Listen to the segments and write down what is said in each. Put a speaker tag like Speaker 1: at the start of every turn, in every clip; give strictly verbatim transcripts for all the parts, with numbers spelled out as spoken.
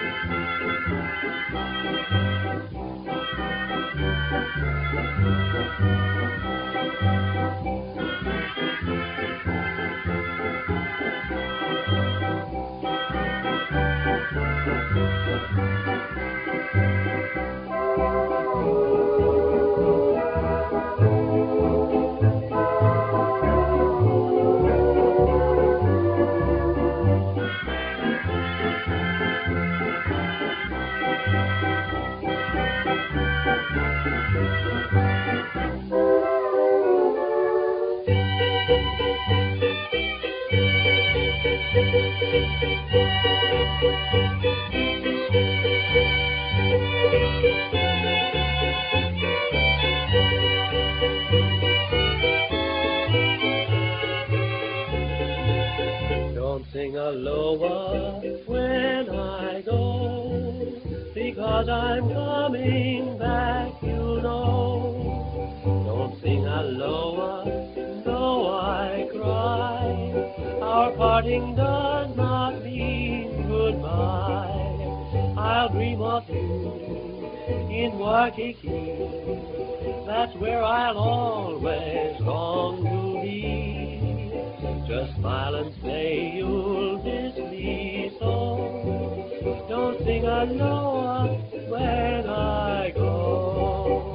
Speaker 1: Don't sing Aloha when I go, because I'm coming back, you know. Don't sing Aloha, though I cry. Our parting does not mean goodbye. I'll dream of you in Waikiki. That's where I'll always long to be. Just smile and say you'll miss me so. Don't sing Aloha when I go.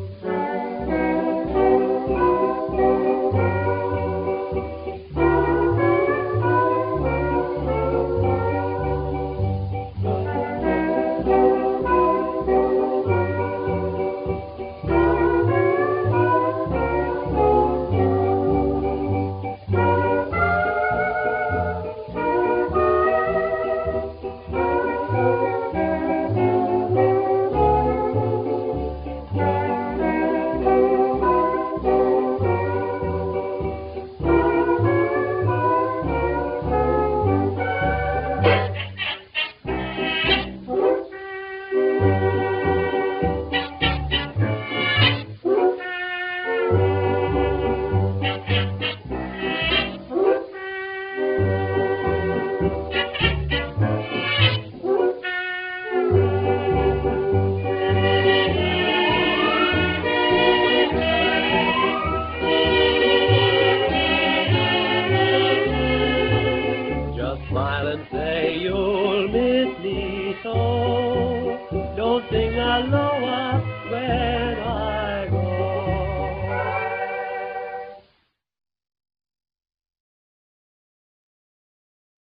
Speaker 1: Smile and say you'll miss me so. Don't sing Aloha when